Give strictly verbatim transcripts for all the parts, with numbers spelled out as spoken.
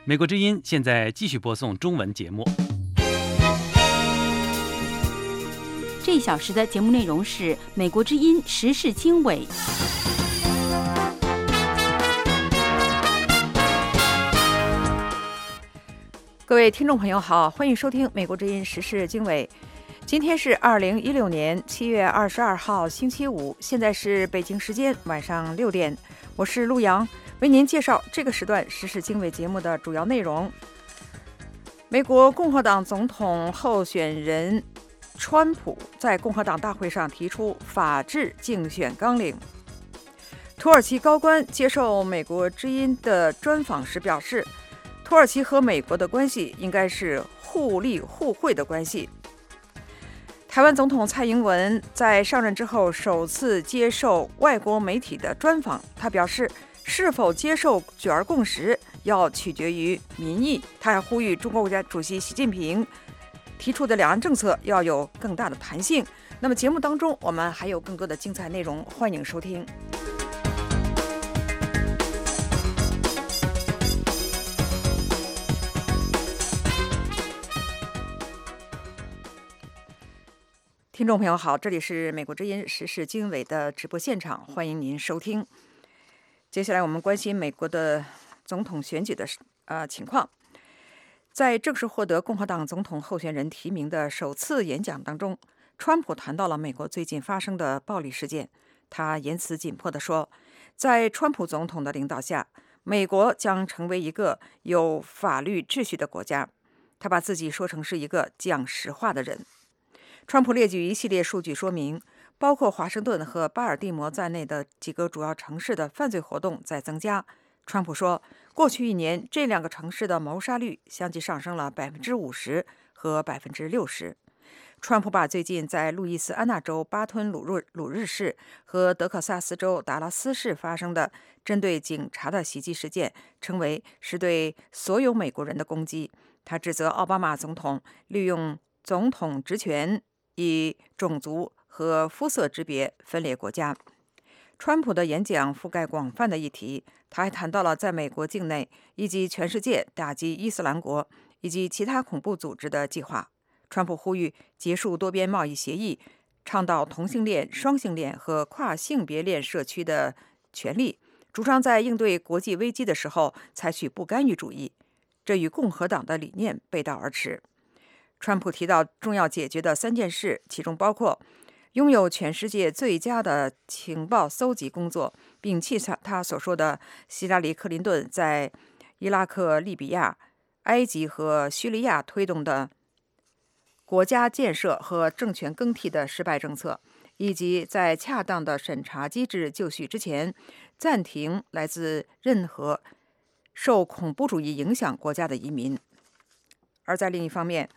美国之音现在继续播送中文节目。 这一小时的节目内容是美国之音时事经纬。 各位听众朋友好，欢迎收听美国之音时事经纬。今天是二零一六年七月二十二号星期五，现在是北京时间晚上六点，我是陆阳，为您介绍这个时段时事经纬节目的主要内容。美国共和党总统候选人川普在共和党大会上提出法治竞选纲领。土耳其高官接受美国之音的专访时表示，土耳其和美国的关系应该是互利互惠的关系。台湾总统蔡英文在上任之后首次接受外国媒体的专访，他表示，是否接受九二共识要取决于民意。他还呼吁中国国家主席习近平提出的两岸政策要有更大的弹性。那么节目当中我们还有更多的精彩内容，欢迎收听。听众朋友好，这里是美国之音时事经纬的直播现场，欢迎您收听。接下来我们关心美国的总统选举的呃情况。在正式获得共和党总统候选人提名的首次演讲当中，川普谈到了美国最近发生的暴力事件。他言辞紧迫地说，在川普总统的领导下，美国将成为一个有法律秩序的国家。他把自己说成是一个讲实话的人。川普列举一系列数据说明，包括华盛顿和巴尔的摩在内的几个主要城市的犯罪活动在增加。川普说，过去一年这两个城市的谋杀率相继上升了百分之五十和百分之六十。川普把最近在路易斯安那州巴吞鲁日鲁日市和德克萨斯州达拉斯市发生的针对警察的袭击事件称为是对所有美国人的攻击。他指责奥巴马总统利用总统职权以种族和肤色之别分裂国家。川普的演讲覆盖广泛的议题，他还谈到了在美国境内以及全世界打击伊斯兰国以及其他恐怖组织的计划。川普呼吁结束多边贸易协议，倡导同性恋、双性恋和跨性别恋社区的权利，主张在应对国际危机的时候采取不干预主义，这与共和党的理念背道而驰。川普提到重要解决的三件事，其中包括拥有全世界最佳的情报搜集工作，摒弃他所说的希拉里·克林顿在伊拉克、利比亚、埃及和叙利亚推动的国家建设和政权更替的失败政策，以及在恰当的审查机制就绪之前，暂停来自任何受恐怖主义影响国家的移民。而在另一方面，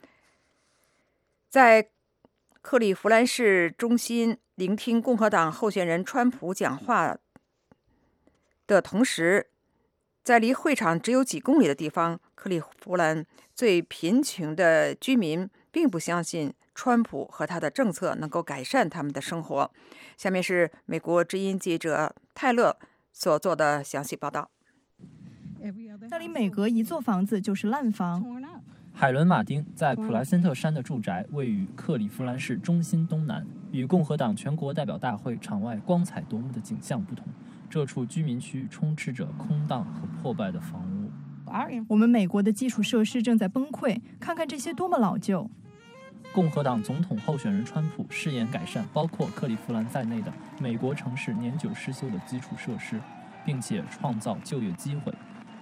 在克利夫兰市中心聆听共和党候选人川普讲话的同时，在离会场只有几公里的地方，克利夫兰最贫穷的居民并不相信川普和他的政策能够改善他们的生活。下面是美国之音记者泰勒所做的详细报道。 那里每隔一座房子就是烂房。 海伦·马丁在普莱森特山的住宅位于克利夫兰市中心东南，与共和党全国代表大会场外光彩夺目的景象不同，这处居民区充斥着空荡和破败的房屋。 我们美国的基础设施正在崩溃，看看这些多么老旧。 共和党总统候选人川普誓言改善包括克利夫兰在内的美国城市年久失修的基础设施，并且创造就业机会。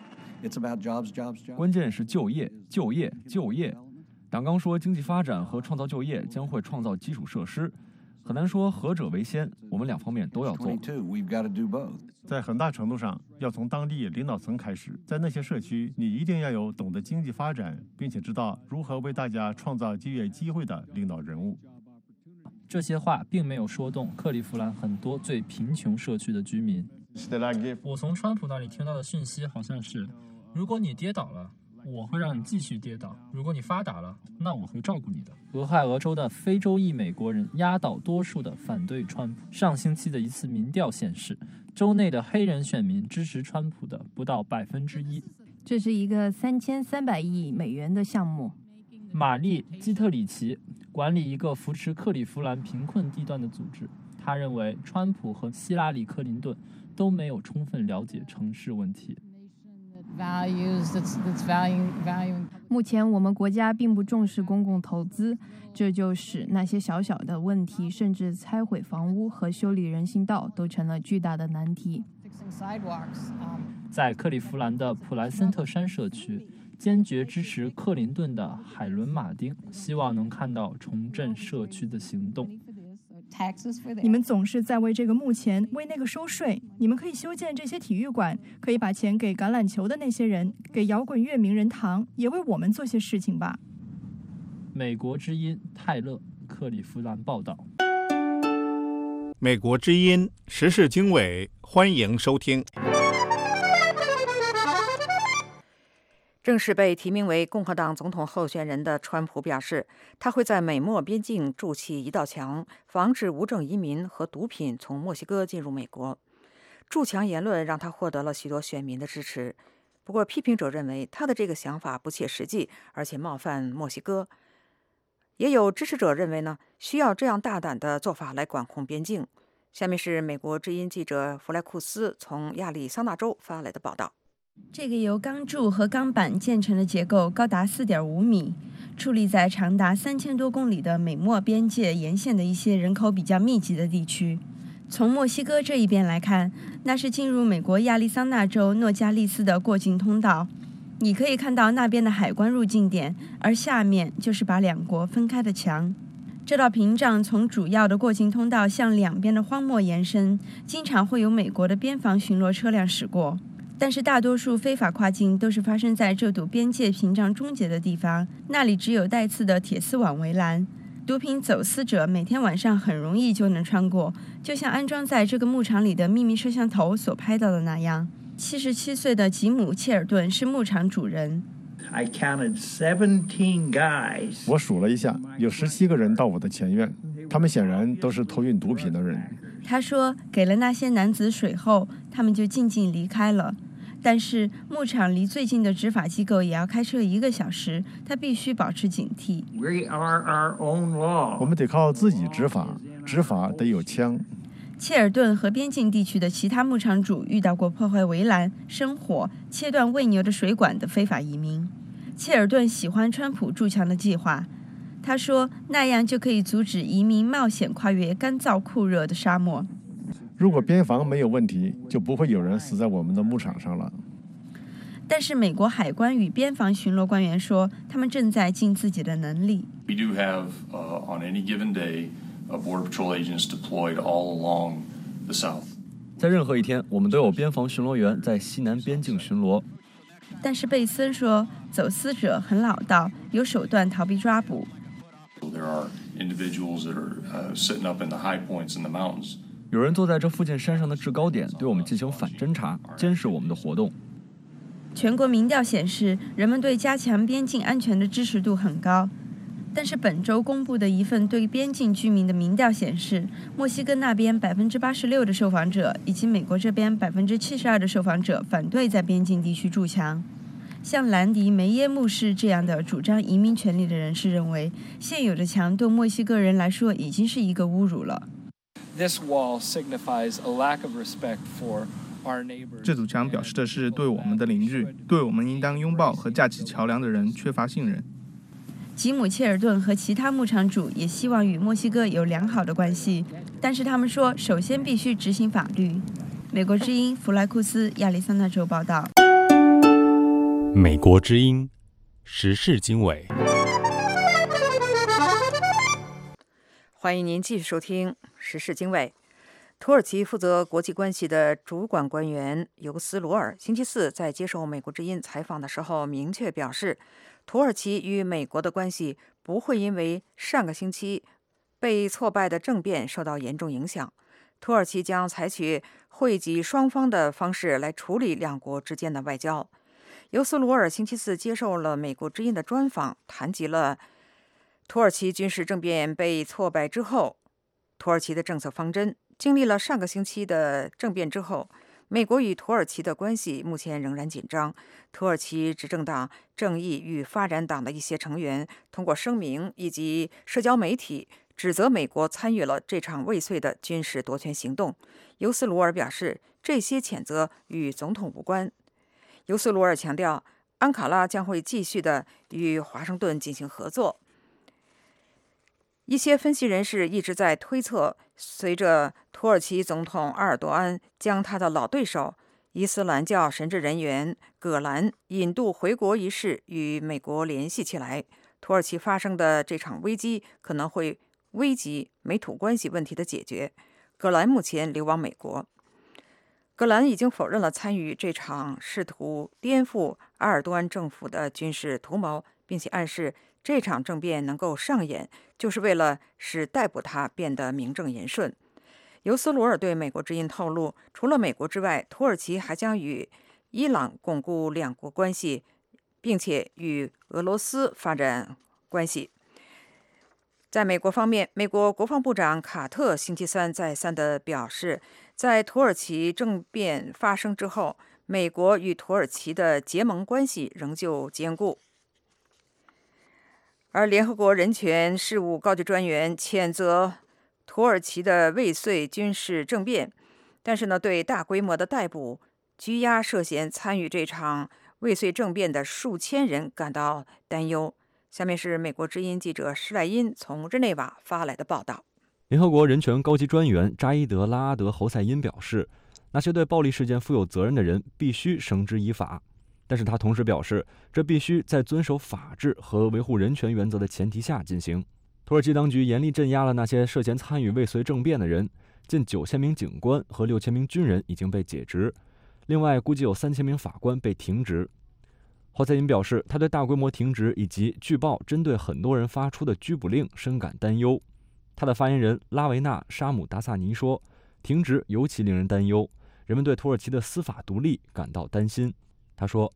关键是就业，就业，就业。党纲说经济发展和创造就业将会创造基础设施，很难说何者为先，我们两方面都要做。 在很大程度上，要从当地领导层开始，在那些社区，你一定要有懂得经济发展，并且知道如何为大家创造就业机会的领导人物。 这些话并没有说动克利夫兰很多最贫穷社区的居民。我从川普那里听到的讯息好像是，如果你跌倒了，我会让你继续跌倒；如果你发达了，那我会照顾你的。俄亥俄州的非洲裔美国人压倒多数的反对川普。上星期的一次民调显示，州内的黑人选民支持川普的不到百分之一。 这是一个三千三百亿美元的项目。 玛丽·基特里奇管理一个扶持克利夫兰贫困地段的组织。他认为，川普和希拉里·克林顿都没有充分了解城市问题。 目前我们国家并不重视公共投资，这就使那些小小的问题，甚至拆毁房屋和修理人行道，都成了巨大的难题。 在克利夫兰的普莱森特山社区，坚决支持克林顿的海伦·马丁希望能看到重振社区的行动。 你们总是在为这个墓前为那个收税，你们可以修建这些体育馆，可以把钱给橄榄球的那些人，给摇滚乐名人堂，也为我们做些事情吧。 美国之音泰勒·克利夫兰报道。 美国之音时事经纬，欢迎收听。 正式被提名为共和党总统候选人的川普表示，他会在美墨边境筑起一道墙，防止无证移民和毒品从墨西哥进入美国。筑墙言论让他获得了许多选民的支持，不过批评者认为他的这个想法不切实际，而且冒犯墨西哥。也有支持者认为呢，需要这样大胆的做法来管控边境。下面是美国之音记者弗莱库斯从亚利桑那州发来的报道。 这个由钢柱和钢板建成的结构高达 四点五米，矗立在长达三千多公里的美墨边界沿线的一些人口比较密集的地区。从墨西哥这一边来看，那是进入美国亚利桑那州诺加利斯的过境通道，你可以看到那边的海关入境点，而下面就是把两国分开的墙。这道屏障从主要的过境通道向两边的荒漠延伸，经常会有美国的边防巡逻车辆驶过。但是大多数非法跨境都是发生在这堵边界屏障终结的地方，那里只有带刺的铁丝网围栏。毒品走私者每天晚上很容易就能穿过，就像安装在这个牧场里的秘密摄像头所拍到的那样。七十七岁的吉姆·切尔顿是牧场主人。 I counted seventeen guys. 我数了一下，有十七个人到我的前院，他们显然都是偷运毒品的人。 他说，给了那些男子水后，他们就静静离开了。但是牧场离最近的执法机构也要开车一个小时，他必须保持警惕。 We are our own law. 我们得靠自己执法，执法得有枪。 切尔顿和边境地区的其他牧场主遇到过破坏围栏、生火、切断喂牛的水管的非法移民。切尔顿喜欢川普筑墙的计划，他说那样就可以阻止移民冒险跨越干燥酷热的沙漠。 如果边防没有问题，就不会有人死在我们的牧场上了。 但是美国海关与边防巡逻官员说，他们正在尽自己的能力。 We do have, uh, on any given day, uh, Border Patrol agents deployed all along the south. 在任何一天，我们都有边防巡逻员在西南边境巡逻。 但是贝森说，走私者很老道，有手段逃避抓捕。 There are individuals that are uh, sitting up in the high points in the mountains. 有人坐在这附近山上的制高点，对我们进行反侦查，监视我们的活动。 全国民调显示，人们对加强边境安全的支持度很高。但是本周公布的一份对边境居民的民调显示，墨西哥那边百分之八十六的受访者，以及美国这边百分之七十二的受访者反对在边境地区筑墙。像兰迪·梅耶牧师这样的主张移民权利的人士认为，现有的墙对墨西哥人来说已经是一个侮辱了。 This wall signifies a lack of respect for our neighbors. 这堵墙表示的是对我们的邻居，对我们应当拥抱和架起桥梁的人缺乏信任。 吉姆·切尔顿和其他牧场主也希望与墨西哥有良好的关系，但是他们说，首先必须执行法律。美国之音弗莱库斯亚利桑那州报道。 美国之音时事经纬。 欢迎您继续收听时事经纬。土耳其负责国际关系的主管官员尤斯罗尔星期四在接受美国之音采访的时候明确表示，土耳其与美国的关系不会因为上个星期被挫败的政变受到严重影响。土耳其将采取惠及双方的方式来处理两国之间的外交。尤斯罗尔星期四接受了美国之音的专访，谈及了土耳其军事政变被挫败之后，土耳其的政策方针。经历了上个星期的政变之后， 美国与土耳其的关系目前仍然紧张。土耳其执政党正义与发展党的一些成员通过声明以及社交媒体指责美国参与了这场未遂的军事夺权行动。尤斯鲁尔表示，这些谴责与总统无关。尤斯鲁尔强调，安卡拉将会继续的与华盛顿进行合作。一些分析人士一直在推测，随着土耳其总统埃尔多安将他的老对手伊斯兰教神职人员葛兰引渡回国一事与美国联系起来，土耳其发生的这场危机可能会危及美土关系问题的解决。葛兰目前流亡美国。葛兰已经否认了参与这场试图颠覆埃尔多安政府的军事图谋，并且暗示这场政变能够上演，就是为了使逮捕他变得名正言顺。尤斯鲁尔对美国之音透露，除了美国之外，土耳其还将与伊朗巩固两国关系，并且与俄罗斯发展关系。在美国方面，美国国防部长卡特星期三再三地表示，在土耳其政变发生之后，美国与土耳其的结盟关系仍旧坚固。而联合国人权事务高级专员谴责土耳其的未遂军事政变，但是呢，对大规模的逮捕、拘押涉嫌参与这场未遂政变的数千人感到担忧。下面是美国之音记者施莱因从日内瓦发来的报道。 联合国人权高级专员扎伊德·拉阿德·侯赛因表示，那些对暴力事件负有责任的人必须绳之以法。但是他同时表示，这必须在遵守法治和维护人权原则的前提下进行。土耳其当局严厉镇压了那些涉嫌参与未遂政变的人，近九千名警官和六千名军人已经被解职，另外估计有三千名法官被停职。侯赛因表示，他对大规模停职以及据报针对很多人发出的拘捕令深感担忧。他的发言人拉维纳·沙姆达萨尼说，停职尤其令人担忧，人们对土耳其的司法独立感到担心。他说，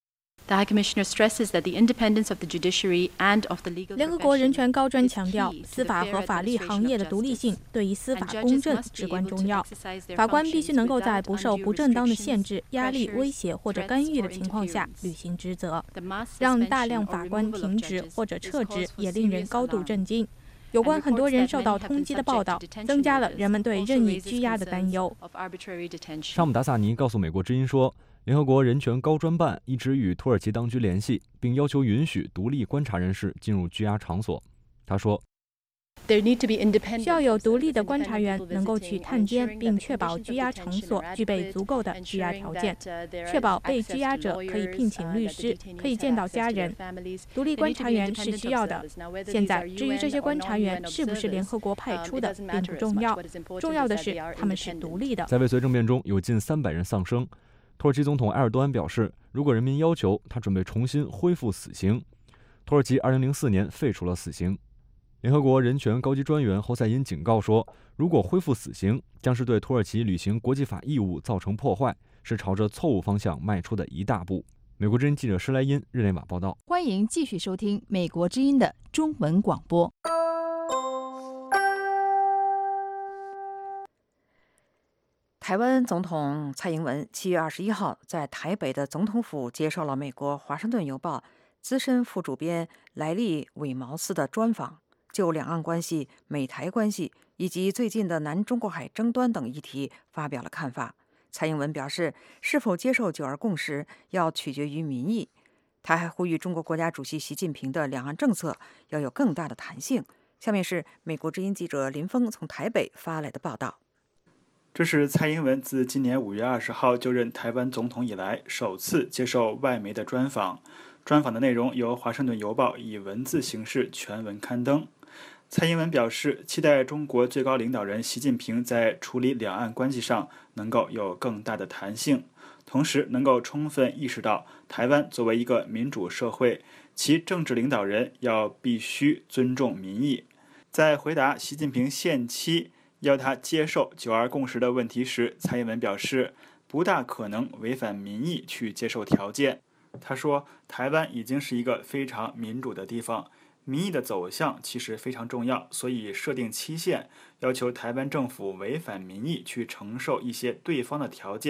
联合国人权高专强调，司法和法律行业的独立性对于司法公正至关重要。法官必须能够在不受不正当的限制、压力、威胁或者干预的情况下履行职责。让大量法官停职或者撤职也令人高度震惊。有关很多人受到通缉的报道，增加了人们对任意拘押的担忧。 沙姆达萨尼告诉美国之音说，联合国人权高专办一直与土耳其当局联系，并要求允许独立观察人士进入拘押场所。他说， 需要有独立的观察员能够去探监，并确保拘押场所具备足够的拘押条件，确保被拘押者可以聘请律师，可以见到家人。独立观察员是需要的。现在，至于这些观察员是不是联合国派出的，并不重要，重要的是他们是独立的。 在未遂政变中，有近三百人丧生。土耳其总统埃尔多安表示，如果人民要求，他准备重新恢复死刑。土耳其二零零四年废除了死刑。联合国人权高级专员侯赛因警告说，如果恢复死刑，将是对土耳其履行国际法义务造成破坏，是朝着错误方向迈出的一大步。美国之音记者施莱因日内瓦报道。 欢迎继续收听美国之音的中文广播。 台湾总统蔡英文七月二十一号在台北的总统府接受了美国《华盛顿邮报》资深副主编莱利·韦毛斯的专访，就两岸关系、美台关系以及最近的南中国海争端等议题发表了看法。蔡英文表示，是否接受九二共识要取决于民意。他还呼吁中国国家主席习近平的两岸政策要有更大的弹性。下面是美国之音记者林峰从台北发来的报道。 这是蔡英文自今年五月二十号就任台湾总统以来首次接受外媒的专访。专访的内容由《华盛顿邮报》以文字形式全文刊登。蔡英文表示，期待中国最高领导人习近平在处理两岸关系上能够有更大的弹性，同时能够充分意识到台湾作为一个民主社会，其政治领导人要必须尊重民意。在回答习近平限期要他接受九二共识的问题时，蔡英文表示，不大可能违反民意去接受条件。他说，台湾已经是一个非常民主的地方，民意的走向其实非常重要，所以设定期限，要求台湾政府违反民意去承受一些对方的条件，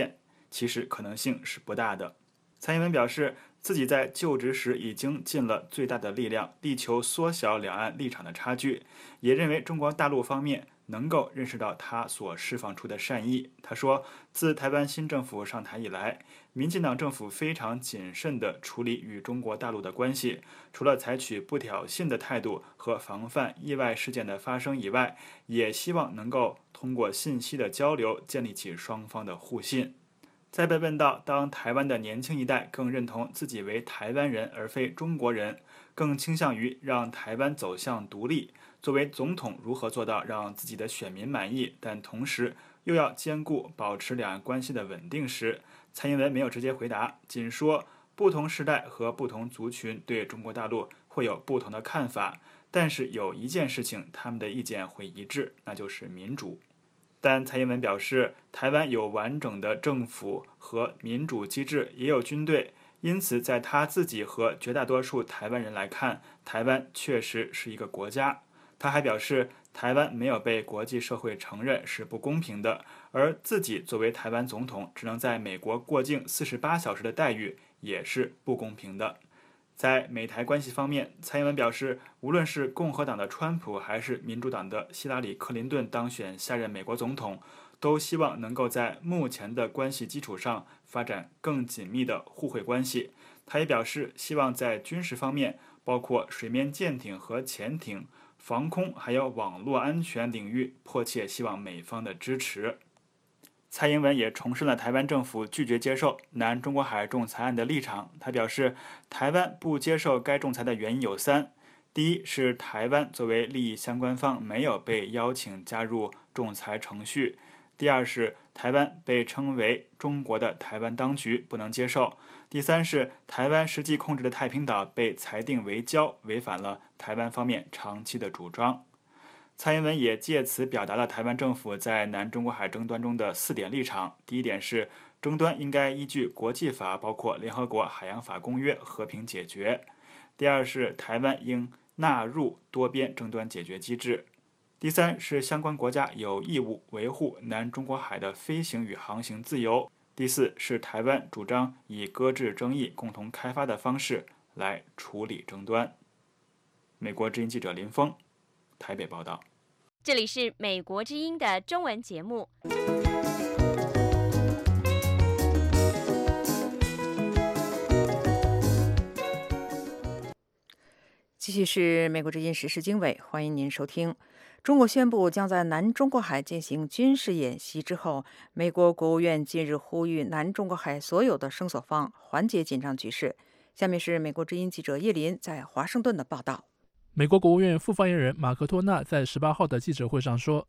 其实可能性是不大的。蔡英文表示，自己在就职时已经尽了最大的力量，力求缩小两岸立场的差距，也认为中国大陆方面能够认识到他所释放出的善意。他说，自台湾新政府上台以来，民进党政府非常谨慎地处理与中国大陆的关系，除了采取不挑衅的态度和防范意外事件的发生以外，也希望能够通过信息的交流建立起双方的互信。在被问到当台湾的年轻一代更认同自己为台湾人而非中国人，更倾向于让台湾走向独立，作为总统如何做到让自己的选民满意，但同时又要兼顾保持两岸关系的稳定时，蔡英文没有直接回答，仅说不同时代和不同族群对中国大陆会有不同的看法，但是有一件事情他们的意见会一致，那就是民主。但蔡英文表示，台湾有完整的政府和民主机制，也有军队，因此在他自己和绝大多数台湾人来看，台湾确实是一个国家。他还表示，台湾没有被国际社会承认是不公平的，而自己作为台湾总统只能在美国过境四十八小时的待遇也是不公平的。在美台关系方面，蔡英文表示，无论是共和党的川普还是民主党的希拉里·克林顿当选下任美国总统，都希望能够在目前的关系基础上发展更紧密的互惠关系。他也表示，希望在军事方面，包括水面舰艇和潜艇、防空还有网络安全领域，迫切希望美方的支持。蔡英文也重申了台湾政府拒绝接受南中国海仲裁案的立场。他表示，台湾不接受该仲裁的原因有三：第一是台湾作为利益相关方没有被邀请加入仲裁程序；第二是台湾被称为中国的台湾当局不能接受；第三是台湾实际控制的太平岛被裁定为礁，违反了台湾方面长期的主张。蔡英文也借此表达了台湾政府在南中国海争端中的四点立场。第一点是，争端应该依据国际法，包括联合国海洋法公约和平解决。第二是，台湾应纳入多边争端解决机制。第三是，相关国家有义务维护南中国海的飞行与航行自由。第四是，台湾主张以搁置争议、共同开发的方式来处理争端。美国之音记者林峰台北报道。 这里是美国之音的中文节目。 继续是美国之音时事经纬，欢迎您收听。中国宣布将在南中国海进行军事演习之后，美国国务院近日呼吁南中国海所有的声索方缓解紧张局势。下面是美国之音记者叶林在华盛顿的报道。 美国国务院副发言人马克托纳在十八号的记者会上说，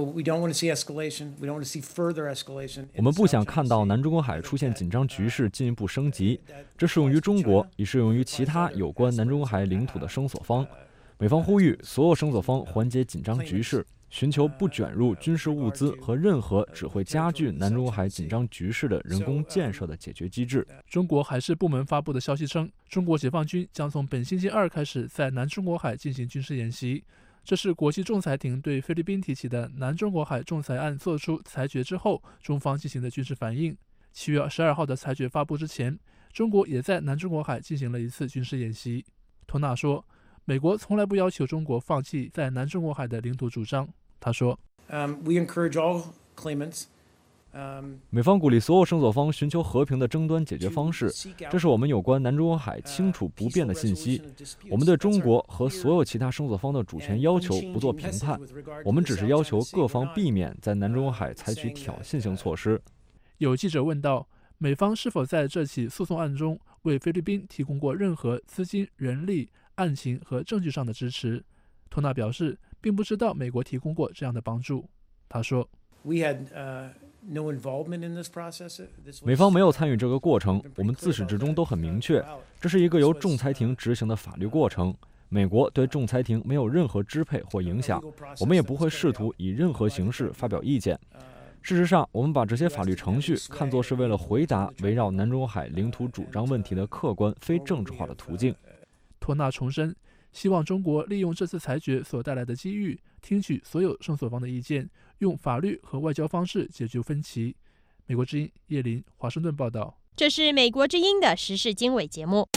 我们不想看到南中国海出现紧张局势进一步升级，这适用于中国，也适用于其他有关南中国海领土的声索方。美方呼吁所有声索方缓解紧张局势，寻求不卷入军事物资和任何只会加剧南中国海紧张局势的人工建设的解决机制。 中国海事部门发布的消息称，中国解放军将从本星期二开始在南中国海进行军事演习。这是国际仲裁庭对菲律宾提起的南中国海仲裁案作出裁决之后，中方进行的军事反应。七月十二号的裁决发布之前，中国也在南中国海进行了一次军事演习。托纳说，美国从来不要求中国放弃在南中国海的领土主张。他说， um, we encourage all claimants, um, 美方鼓励所有声索方寻求和平的争端解决方式，这是我们有关南中国海清楚不变的信息。我们对中国和所有其他声索方的主权要求不做评判，我们只是要求各方避免在南中国海采取挑衅性措施。 有记者问到，美方是否在这起诉讼案中为菲律宾提供过任何资金、人力、案情和证据上的支持？托纳表示，并不知道美国提供过这样的帮助。他说， We had, uh, no involvement in this process. 美方没有参与这个过程，我们自始至终都很明确，这是一个由仲裁庭执行的法律过程。美国对仲裁庭没有任何支配或影响，我们也不会试图以任何形式发表意见。事实上，我们把这些法律程序看作是为了回答围绕南中国海领土主张问题的客观非政治化的途径。 托纳重申，希望中国利用这次裁决所带来的机遇，听取所有声索方的意见，用法律和外交方式解决分歧。 美国之音叶林华盛顿报道。 这是美国之音的时事经纬节目。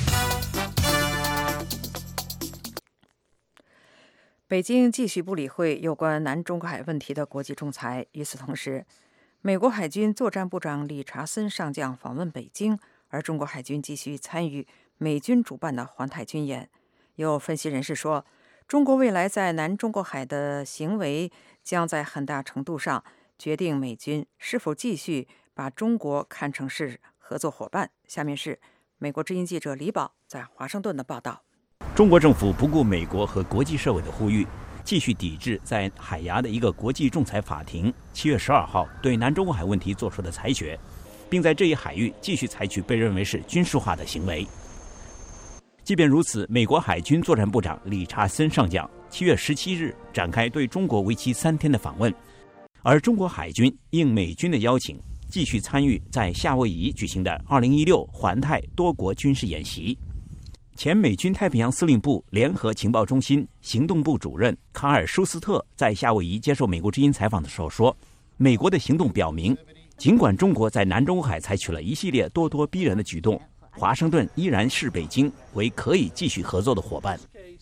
北京继续不理会有关南中国海问题的国际仲裁。与此同时，美国海军作战部长理查森上将访问北京，而中国海军继续参与美军主办的环太军演。有分析人士说，中国未来在南中国海的行为将在很大程度上决定美军是否继续把中国看成是合作伙伴。下面是美国之音记者李宝在华盛顿的报道。 中国政府不顾美国和国际社会的呼吁，继续抵制在海牙的一个国际仲裁法庭七月十二号对南中国海问题作出的裁决，并在这一海域继续采取被认为是军事化的行为。即便如此，美国海军作战部长理查森上将七月十七日展开对中国为期三天的访问，而中国海军应美军的邀请，继续参与在夏威夷举行的二零一六环太多国军事演习。前美军太平洋司令部联合情报中心行动部主任卡尔·舒斯特在夏威夷接受美国之音采访的时候说，美国的行动表明，尽管中国在南中国海采取了一系列咄咄逼人的举动，华盛顿依然视北京为可以继续合作的伙伴。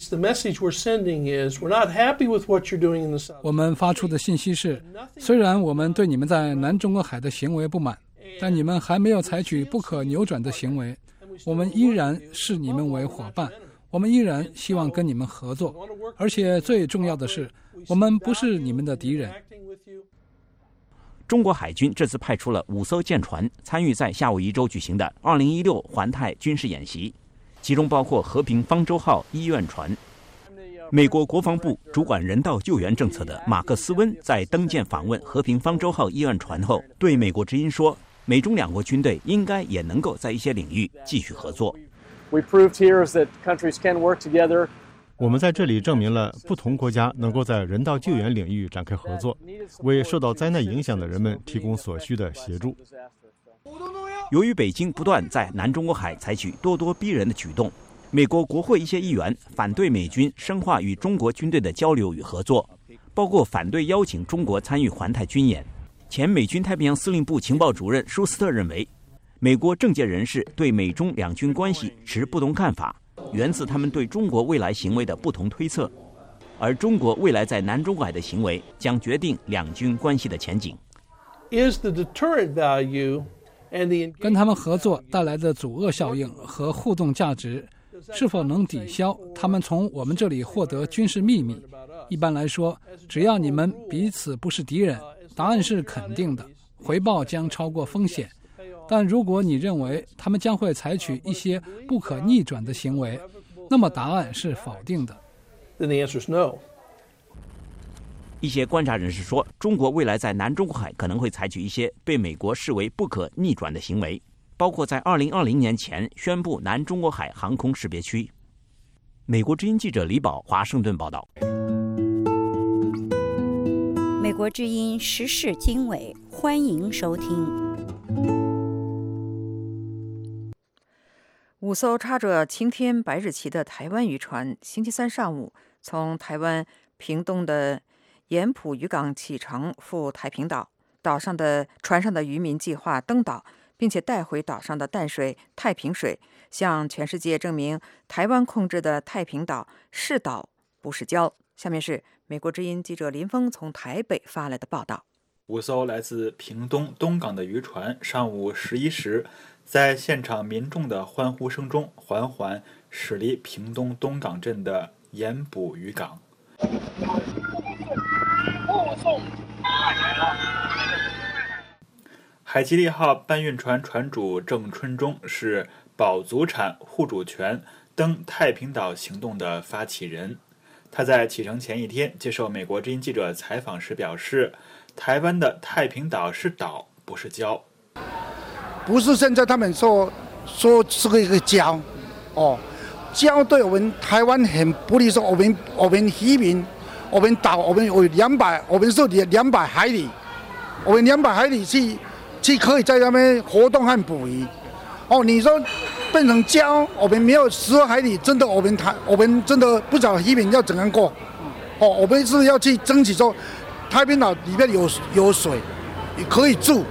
我们发出的信息是，虽然我们对你们在南中国海的行为不满，但你们还没有采取不可扭转的行为，我们依然视你们为伙伴，我们依然希望跟你们合作，而且最重要的是，我们不是你们的敌人。 中国海军这次派出了五艘舰船参与在夏威夷州举行的二零一六环太军事演习，其中包括和平方舟号医院船。美国国防部主管人道救援政策的马克斯温在登舰访问和平方舟号医院船后，对美国之音说，美中两国军队应该也能够在一些领域继续合作。 我们在这里证明了不同国家能够在人道救援领域展开合作，为受到灾难影响的人们提供所需的协助。 由于北京不断在南中国海采取咄咄逼人的举动，美国国会一些议员反对美军深化与中国军队的交流与合作，包括反对邀请中国参与环太军演。前美军太平洋司令部情报主任舒斯特认为，美国政界人士对美中两军关系持不同看法，源自他们对中国未来行为的不同推测，而中国未来在南中国海的行为将决定两军关系的前景。 跟他们合作带来的阻遏效应和互动价值，是否能抵消他们从我们这里获得军事秘密？一般来说，只要你们彼此不是敌人，答案是肯定的，回报将超过风险。但如果你认为他们将会采取一些不可逆转的行为，那么答案是否定的。 一些观察人士说，中国未来在南中国海可能会采取一些被美国视为不可逆转的行为，包括在二零二零年前宣布南中国海航空识别区。美国之音记者李宝华盛顿报道。 美国之音时事经纬，欢迎收听。 五艘插着青天白日旗的台湾渔船星期三上午从台湾屏东的盐埔渔港启程赴太平岛，岛上的船上的渔民计划登岛，并且带回岛上的淡水太平水，向全世界证明台湾控制的太平岛是岛不是礁。下面是美国之音记者林峰从台北发来的报道。 五艘来自屏东东港的渔船上午十一时在现场民众的欢呼声中缓缓驶离屏东东港镇的盐埔渔港。海吉利号搬运船船主郑春忠是保足产护主权登太平岛行动的发起人。他在启程前一天接受美国之音记者采访时表示，台湾的太平岛是岛不是礁。 不是现在他们说说是个一个礁哦，礁对我们台湾很不利，说我们我们渔民我们岛我们有两百我们是两百海里，我们两百海里去去可以在那边活动和捕鱼哦，你说变成礁，我们没有十二海里，真的我们台我们真的不知道渔民要怎样过哦，我们是要去争取说太平岛里面有有水也可以住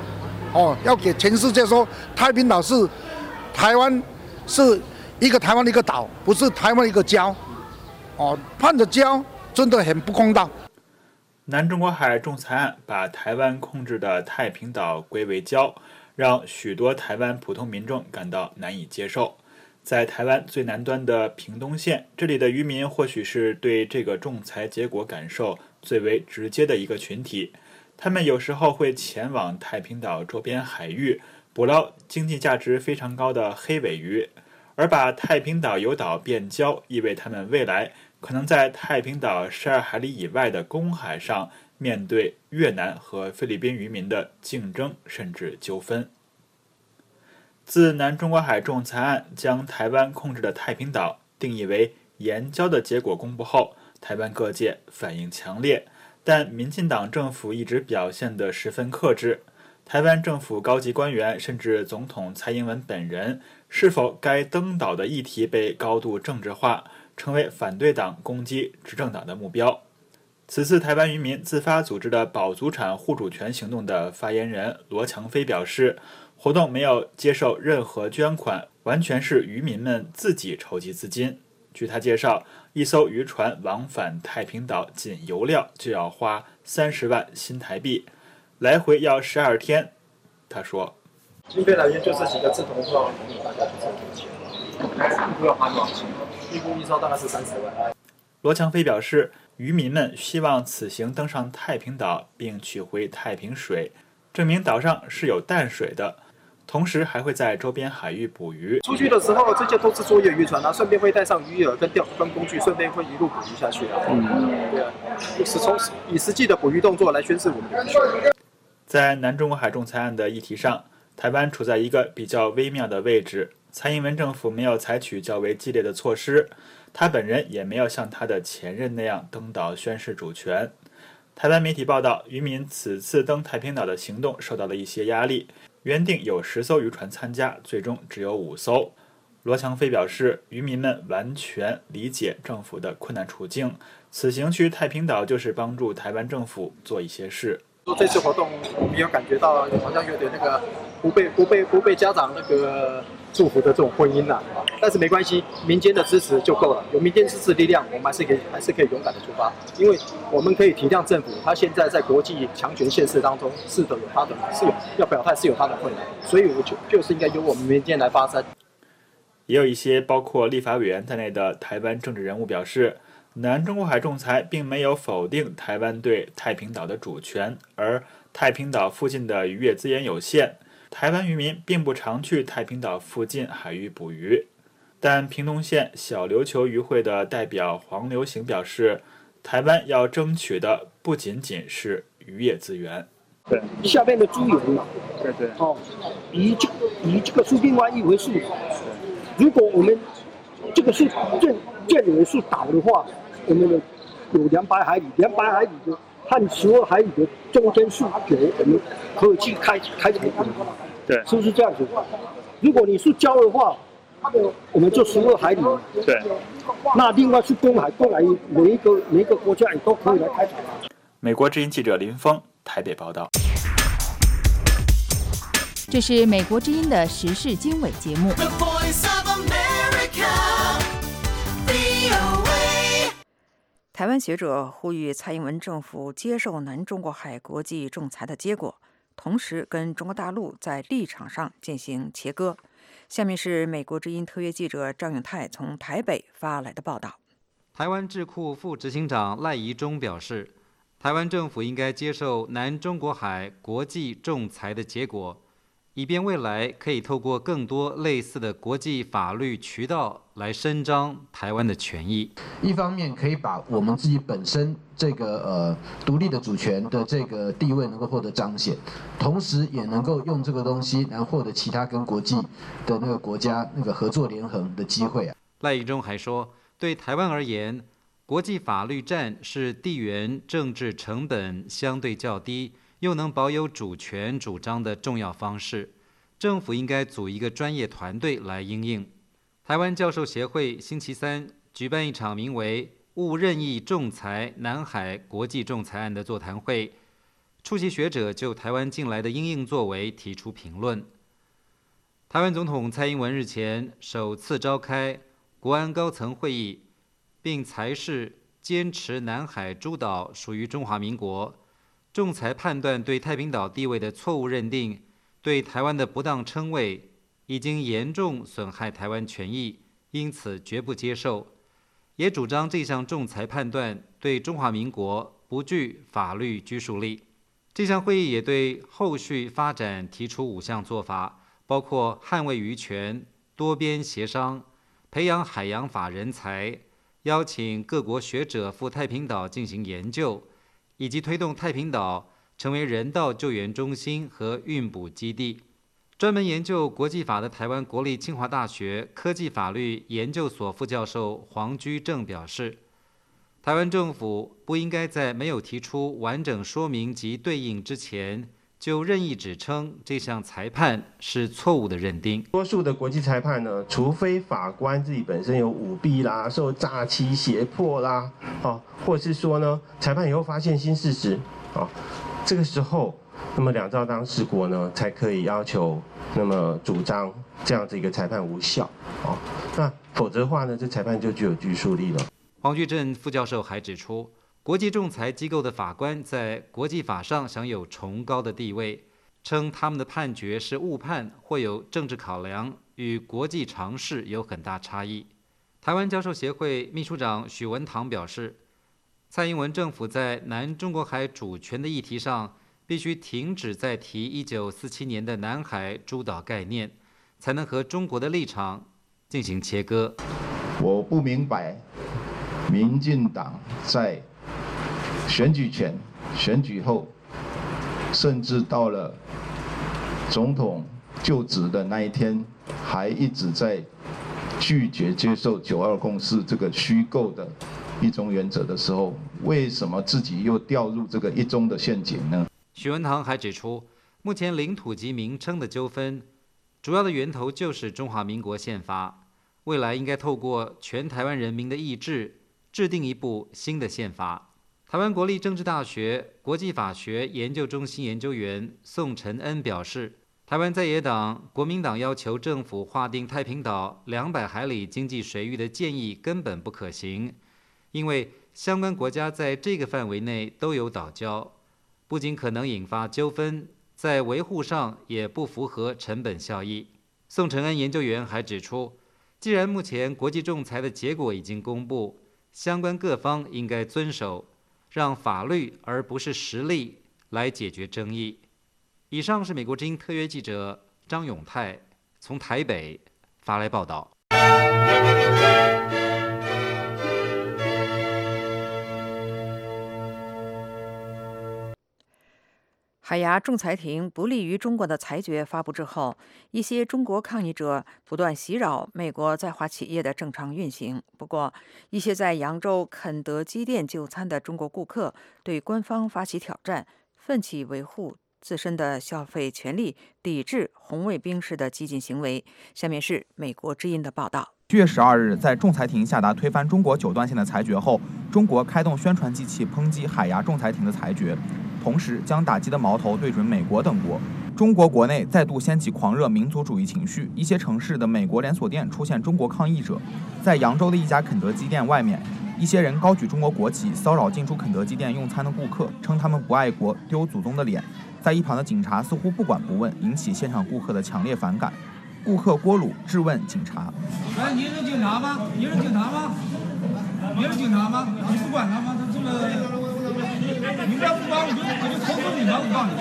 哦，要给全世界说太平岛是台湾是一个台湾的一个岛，不是台湾一个礁。哦，判的礁真的很不公道。 南中国海仲裁案把台湾控制的太平岛归为礁，让许多台湾普通民众感到难以接受。在台湾最南端的屏东县，这里的渔民或许是对这个仲裁结果感受最为直接的一个群体。他们有时候会前往太平岛周边海域捕捞经济价值非常高的黑尾鱼，而把太平岛游岛变礁，意味他们未来可能在太平岛十二海里以外的公海上面对越南和菲律宾渔民的竞争甚至纠纷。自南中国海仲裁案将台湾控制的太平岛定义为岩礁的结果公布后，台湾各界反应强烈，但民进党政府一直表现得十分克制。台湾政府高级官员甚至总统蔡英文本人，是否该登岛的议题被高度政治化，成为反对党攻击执政党的目标。此次台湾渔民自发组织的保祖产护主权行动的发言人罗强飞表示，活动没有接受任何捐款，完全是渔民们自己筹集资金。据他介绍，一艘渔船往返太平岛仅油料就要花三十万新台币，来回要十二天。他说， 经费来源就是几个志同道合的朋友，大家就这么多钱，一估要花多少钱？一估一艘大概是三十万。 罗强飞表示，渔民们希望此行登上太平岛并取回太平水，证明岛上是有淡水的，同时还会在周边海域捕鱼。 出去的时候，这些都是作业渔船啊，顺便会带上鱼饵跟钓跟工具，顺便会一路捕鱼下去啊。嗯，对啊，是从以实际的捕鱼动作来宣示我们的渔权。 在南中国海仲裁案的议题上，台湾处在一个比较微妙的位置。蔡英文政府没有采取较为激烈的措施，他本人也没有像他的前任那样登岛宣示主权。台湾媒体报道，渔民此次登太平岛的行动受到了一些压力，原定有十艘渔船参加，最终只有五艘。罗强飞表示，渔民们完全理解政府的困难处境，此行去太平岛就是帮助台湾政府做一些事。 这次活动我们有感觉到好像有点那个不被不被不被家长那个祝福的这种婚姻啦、啊，但是没关系，民间的支持就够了。有民间支持力量，我们还是可以还是可以勇敢的出发，因为我们可以体谅政府，他现在在国际强权现实当中是的有他的是有要表态是有他的困难，所以我就就是应该由我们民间来发声。 也有一些包括立法委员在内的台湾政治人物表示，南中国海仲裁并没有否定台湾对太平岛的主权，而太平岛附近的渔业资源有限，台湾渔民并不常去太平岛附近海域捕鱼。但屏东县小琉球渔会的代表黄流行表示，台湾要争取的不仅仅是渔业资源。 对，下面的猪油嘛，对对，哦，以这以这个是另外一回事。如果我们这个是建建尾是岛的话，我们的有两百海里，两百海里的和十二海里的中间是有我们可以去开开采捕鱼，对，是不是这样子？如果你是礁的话，我们就十二海里，对，那另外是公海，公海每一个每一个国家也都可以来开采。 美国之音记者林峰台北报道。 这是美国之音的时事经纬节目。 台湾学者呼吁蔡英文政府接受南中国海国际仲裁的结果，同时跟中国大陆在立场上进行切割。下面是美国之音特约记者张永泰从台北发来的报道。 台湾智库副执行长赖宜中表示，台湾政府应该接受南中国海国际仲裁的结果，以便未来可以透过更多类似的国际法律渠道来伸张台湾的权益。 一方面可以把我们自己本身这个呃独立的主权的这个地位能够获得彰显，同时也能够用这个东西来获得其他跟国际的那个国家那个合作联横的机会啊。 赖宜中还说，对台湾而言，国际法律战是地缘政治成本相对较低，又能保有主权主张的重要方式，政府应该组一个专业团队来因应。台湾教授协会星期三举办一场名为“勿任意仲裁南海国际仲裁案”的座谈会， 出席学者就台湾近来的因应作为提出评论。台湾总统蔡英文日前首次召开国安高层会议，并裁示坚持南海诸岛属于中华民国，仲裁判断对太平岛地位的错误认定，对台湾的不当称谓已经严重损害台湾权益，因此绝不接受。也主张这项仲裁判断对中华民国不具法律拘束力。这项会议也对后续发展提出五项做法，包括捍卫渔权、多边协商、培养海洋法人才、邀请各国学者赴太平岛进行研究，以及推动太平岛成为人道救援中心和运补基地。专门研究国际法的台湾国立清华大学科技法律研究所副教授黄居正表示，台湾政府不应该在没有提出完整说明及对应之前，就任意指称这项裁判是错误的认定。 多数的国际裁判呢，除非法官自己本身有舞弊啦、受诈欺胁迫啦，啊，或者是说呢，裁判以后发现新事实，啊，这个时候，那么两造当事国呢，才可以要求，那么主张这样子一个裁判无效，啊，那否则的话呢，这裁判就具有拘束力了。 黄居正副教授还指出，国际仲裁机构的法官在国际法上享有崇高的地位，称他们的判决是误判或有政治考量，与国际常识有很大差异。台湾教授协会秘书长许文堂表示，蔡英文政府在南中国海主权的议题上，必须停止再提一九四七年的南海诸岛概念，才能和中国的立场进行切割。 我不明白民进党在选举前、选举后，甚至到了总统就职的那一天，还一直在拒绝接受九二共识这个虚构的一中原则的时候，为什么自己又掉入这个一中的陷阱呢？ 许文堂还指出，目前领土及名称的纠纷，主要的源头就是中华民国宪法，未来应该透过全台湾人民的意志，制定一部新的宪法。台湾国立政治大学国际法学研究中心研究员宋承恩表示，台湾在野党国民党要求政府划定太平岛两百海里经济水域的建议根本不可行，因为相关国家在这个范围内都有岛礁，不仅可能引发纠纷，在维护上也不符合成本效益。宋承恩研究员还指出，既然目前国际仲裁的结果已经公布，相关各方应该遵守，让法律而不是实力来解决争议。以上是美国之音特约记者张永泰从台北发来报道。 海牙仲裁庭不利于中国的裁决发布之后，一些中国抗议者不断袭扰美国在华企业的正常运行。不过，一些在扬州肯德基店就餐的中国顾客对官方发起挑战，奋起维护自身的消费权利，抵制红卫兵式的激进行为。下面是美国之音的报道。 七月十二日，在仲裁庭下达推翻中国九段线的裁决后，中国开动宣传机器抨击海牙仲裁庭的裁决，同时将打击的矛头对准美国等国。中国国内再度掀起狂热民族主义情绪，一些城市的美国连锁店出现中国抗议者。在扬州的一家肯德基店外面，一些人高举中国国旗，骚扰进出肯德基店用餐的顾客，称他们不爱国，丢祖宗的脸。在一旁的警察似乎不管不问，引起现场顾客的强烈反感。顾客郭鲁质问警察：“ 哎，你是警察吗？你是警察吗？你是警察吗？你不管他吗？他这么，你不要不管我就我就投诉你吧！我告诉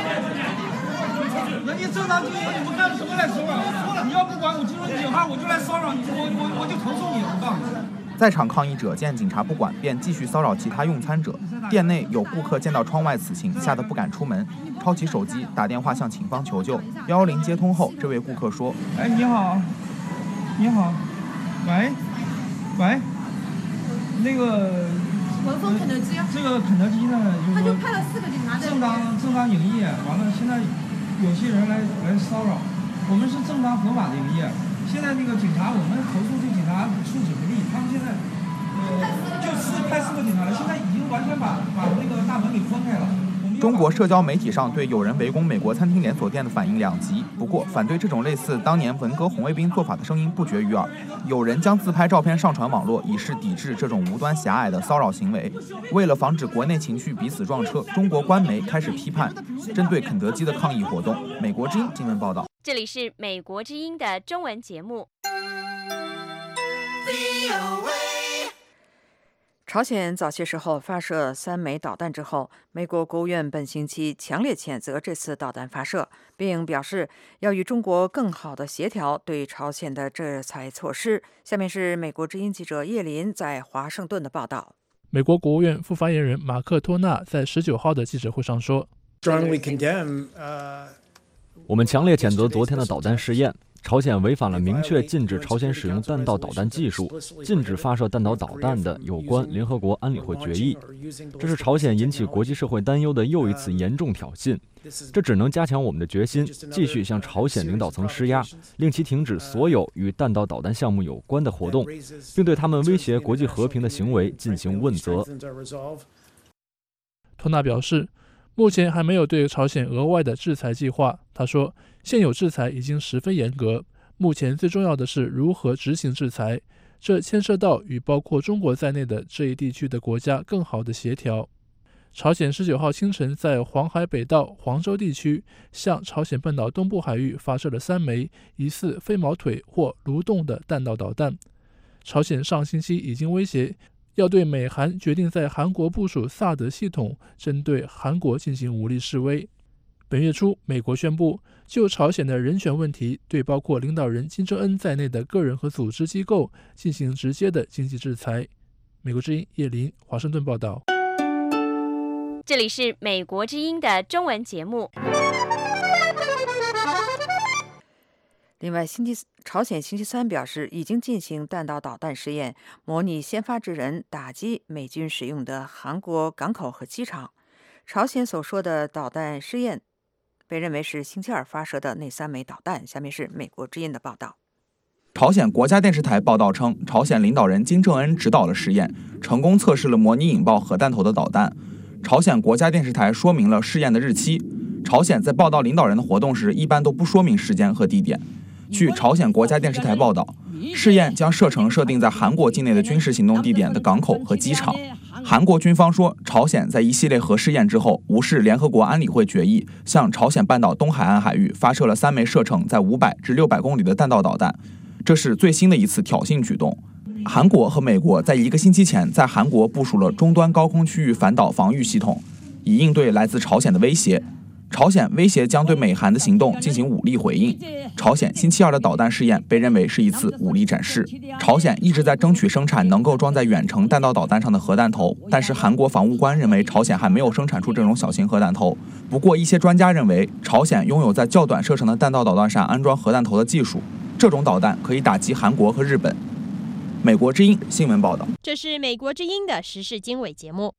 你，人家正常经营，你们干什么来骚扰？你要不管我进入警察，我就来骚扰你，我我我就投诉你！我告诉你。” 在场抗议者见警察不管，便继续骚扰其他用餐者。店内有顾客见到窗外此情，吓得不敢出门，抄起手机打电话向警方求救。一一零接通后，这位顾客说：“ 哎，你好，你好，喂，喂，那个文峰肯德基， 这个肯德基呢，就是他就派了四个警察在正当正当营业，完了现在有些人来来骚扰，我们是正当合法的营业。现在那个警察，我们投诉这警察素质不力，他们现在呃就四派四个警察了，现在已经完全把把那个大门给封开了。” 中国社交媒体上对有人围攻美国餐厅连锁店的反应两极，不过反对这种类似当年文革红卫兵做法的声音不绝于耳。有人将自拍照片上传网络，以示抵制这种无端狭隘的骚扰行为。为了防止国内情绪彼此撞车，中国官媒开始批判针对肯德基的抗议活动。美国之音新闻报道。 这里是美国之音的中文节目。 朝鲜早些时候发射三枚导弹之后，美国国务院本星期强烈谴责这次导弹发射，并表示要与中国更好地协调对朝鲜的制裁措施。下面是美国之音记者叶林在华盛顿的报道。 美国国务院副发言人马克托纳在十九号的记者会上说， Strongly condemn, uh, 我们强烈谴责昨天的导弹试验。朝鲜违反了明确禁止朝鲜使用弹道导弹技术、禁止发射弹道导弹的有关联合国安理会决议。这是朝鲜引起国际社会担忧的又一次严重挑衅。这只能加强我们的决心，继续向朝鲜领导层施压，令其停止所有与弹道导弹项目有关的活动，并对他们威胁国际和平的行为进行问责。 托纳表示，目前还没有对朝鲜额外的制裁计划。他说，现有制裁已经十分严格，目前最重要的是如何执行制裁，这牵涉到与包括中国在内的这一地区的国家更好的协调。朝鲜十九号清晨在黄海北道黄州地区向朝鲜半岛东部海域发射了三枚疑似飞毛腿或蠕动的弹道导弹。朝鲜上星期已经威胁要对美韩决定在韩国部署萨德系统针对韩国进行武力示威。本月初，美国宣布就朝鲜的人权问题对包括领导人金正恩在内的个人和组织机构进行直接的经济制裁。美国之音叶林，华盛顿报道。 这里是美国之音的中文节目。 另外，星期朝鲜星期三表示，已经进行弹道导弹试验，模拟先发制人打击美军使用的韩国港口和机场。朝鲜所说的导弹试验被认为是星期二发射的那三枚导弹。下面是美国之音的报道。 朝鲜国家电视台报道称，朝鲜领导人金正恩指导了实验，成功测试了模拟引爆核弹头的导弹。朝鲜国家电视台说明了试验的日期。朝鲜在报道领导人的活动时，一般都不说明时间和地点。据朝鲜国家电视台报道，试验将射程设定在韩国境内的军事行动地点的港口和机场。韩国军方说，朝鲜在一系列核试验之后，无视联合国安理会决议，向朝鲜半岛东海岸海域发射了三枚射程在五百至六百公里的弹道导弹，这是最新的一次挑衅举动。韩国和美国在一个星期前在韩国部署了终端高空区域反导防御系统，以应对来自朝鲜的威胁。朝鲜威胁将对美韩的行动进行武力回应。朝鲜星期二的导弹试验被认为是一次武力展示。朝鲜一直在争取生产能够装在远程弹道导弹上的核弹头，但是韩国防务官认为朝鲜还没有生产出这种小型核弹头。不过，一些专家认为，朝鲜拥有在较短射程的弹道导弹上安装核弹头的技术，这种导弹可以打击韩国和日本。美国之音新闻报道。 这是美国之音的时事经纬节目。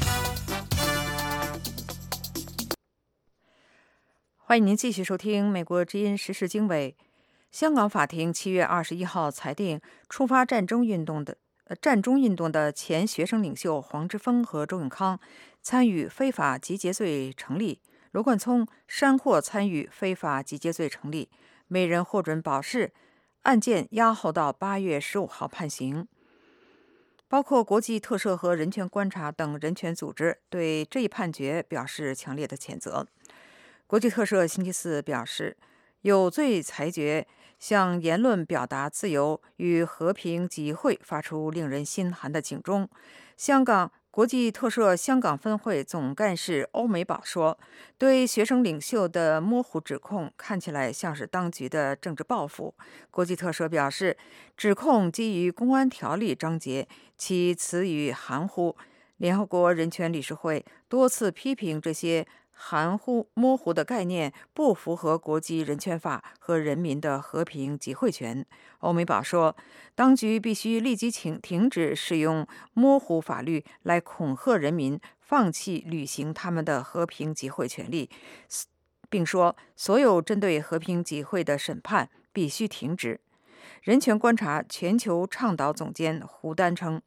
欢迎您继续收听美国之音时事经纬。香港法庭七月二十一号裁定，触发战争运动的呃战中运动的前学生领袖黄之锋和周永康参与非法集结罪成立，罗冠聪、山获参与非法集结罪成立，每人获准保释，案件押后到八月十五号判刑。包括国际特赦和人权观察等人权组织对这一判决表示强烈的谴责。国际特赦星期四表示，有罪裁决向言论表达自由与和平集会发出令人心寒的警钟。香港国际特赦香港分会总干事欧美宝说，对学生领袖的模糊指控看起来像是当局的政治报复。国际特赦表示，指控基于公安条例章节，其词语含糊。联合国人权理事会多次批评这些含糊模糊的概念不符合国际人权法和人民的和平集会权。欧美宝说，当局必须立即停停止使用模糊法律来恐吓人民放弃履行他们的和平集会权利，并说所有针对和平集会的审判必须停止。人权观察全球倡导总监胡丹称，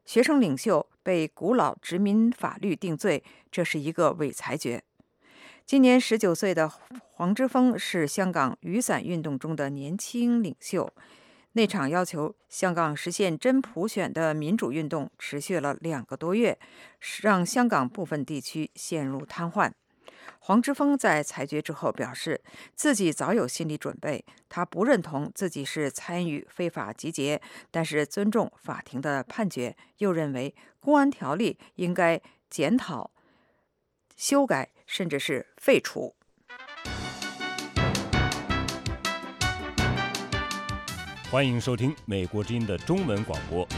学生领袖被古老殖民法律定罪，这是一个伪裁决。今年十九岁的黄之锋是香港雨伞运动中的年轻领袖。那场要求香港实现真普选的民主运动持续了两个多月，让香港部分地区陷入瘫痪。黄之锋在裁决之后表示，自己早有心理准备，他不认同自己是参与非法集结，但是尊重法庭的判决，又认为公安条例应该检讨、修改，甚至是废除。 欢迎收听美国之音的中文广播。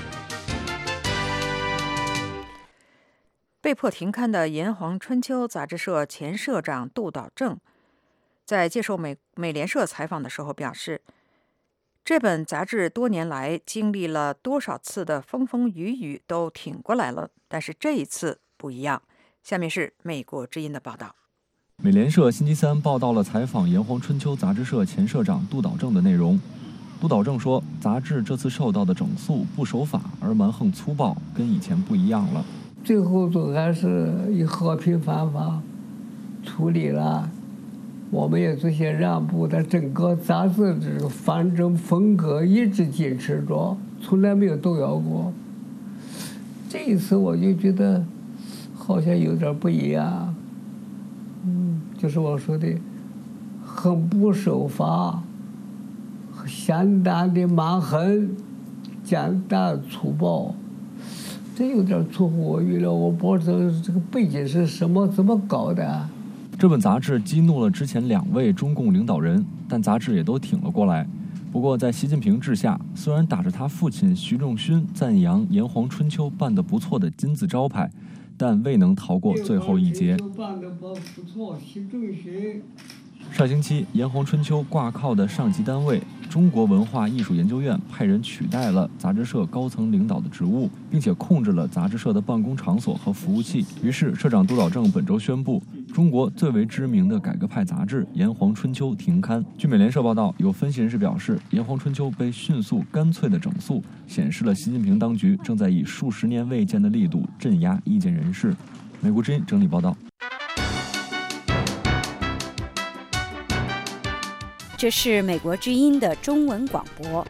被迫停刊的《炎黄春秋》杂志社前社长杜导正在接受美美联社采访的时候表示，这本杂志多年来经历了多少次的风风雨雨都挺过来了，但是这一次不一样。下面是美国之音的报道。 美联社星期三报道了采访《炎黄春秋》杂志社前社长杜导正的内容。杜导正说，杂志这次受到的整肃不守法而蛮横粗暴，跟以前不一样了。 最后都还是以和平方法处理了，我们也做些让步，但整个杂志这个方针风格一直坚持着，从来没有动摇过。这一次我就觉得好像有点不一样，嗯，就是我说的很不守法，相当的蛮横，简单粗暴，这有点出乎我预料。我不知道这个背景是什么，怎么搞的。 这本杂志激怒了之前两位中共领导人，但杂志也都挺了过来。不过在习近平治下，虽然打着他父亲徐仲勋赞扬《炎黄春秋》办得不错的金字招牌，但未能逃过最后一劫。 办得不错，习仲勋。 上星期，《炎黄春秋》挂靠的上级单位中国文化艺术研究院派人取代了杂志社高层领导的职务，并且控制了杂志社的办公场所和服务器。于是，社长杜导正本周宣布，中国最为知名的改革派杂志《炎黄春秋》停刊。据美联社报道，有分析人士表示，《炎黄春秋》被迅速干脆的整肃，显示了习近平当局正在以数十年未见的力度镇压意见人士。美国之音整理报道。 这是美国之音的中文广播。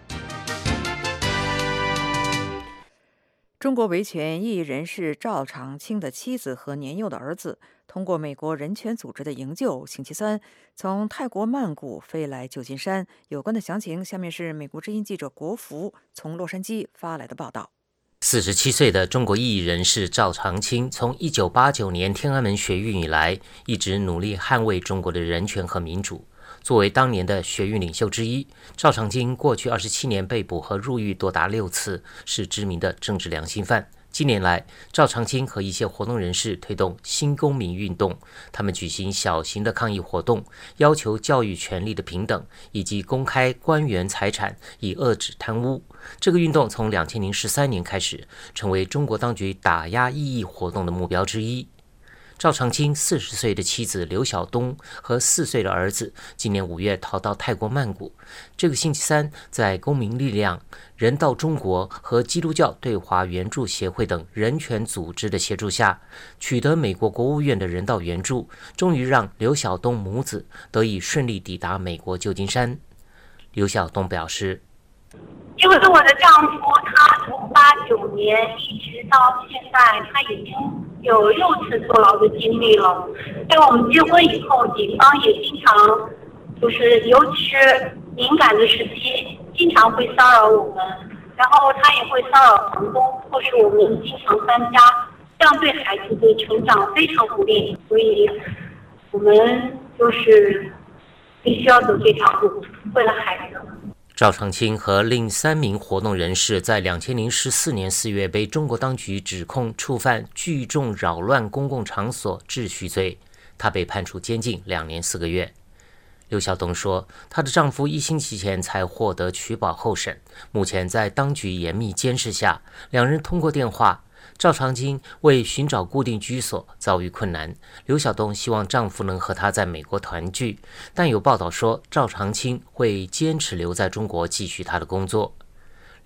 中国维权异议人士赵长青的妻子和年幼的儿子通过美国人权组织的营救，星期三从泰国曼谷飞来旧金山。有关的详情，下面是美国之音记者国福从洛杉矶发来的报道。 四十七岁的中国异议人士赵长青，从一九八九年天安门学运以来，一直努力捍卫中国的人权和民主。作为当年的学运领袖之一，赵长青过去二十七年被捕和入狱多达六次，是知名的政治良心犯。近年来，赵长青和一些活动人士推动新公民运动，他们举行小型的抗议活动，要求教育权利的平等，以及公开官员财产，以遏制贪污。这个运动从两千零十三年开始，成为中国当局打压异议活动的目标之一。赵长青四十岁的妻子刘晓东和四岁的儿子今年五月逃到泰国曼谷。这个星期三，在公民力量、人道中国和基督教对华援助协会等人权组织的协助下，取得美国国务院的人道援助，终于让刘晓东母子得以顺利抵达美国旧金山。刘晓东表示， 因为我的丈夫他从八九年一直到现在，他已经有六次坐牢的经历了。在我们结婚以后，警方也经常就是，尤其是敏感的时期，经常会骚扰我们，然后他也会骚扰房东，迫使我们经常搬家，这样对孩子的成长非常不利。所以，我们就是必须要走这条路，为了孩子。 赵长青和另三名活动人士在两千零十四年四月被中国当局指控触犯聚众扰乱公共场所秩序罪，他被判处监禁两年四个月。刘晓东说，她的丈夫一星期前才获得取保候审，目前在当局严密监视下，两人通过电话。赵长青为寻找固定居所遭遇困难，刘晓东希望丈夫能和她在美国团聚，但有报道说赵长青会坚持留在中国继续她的工作。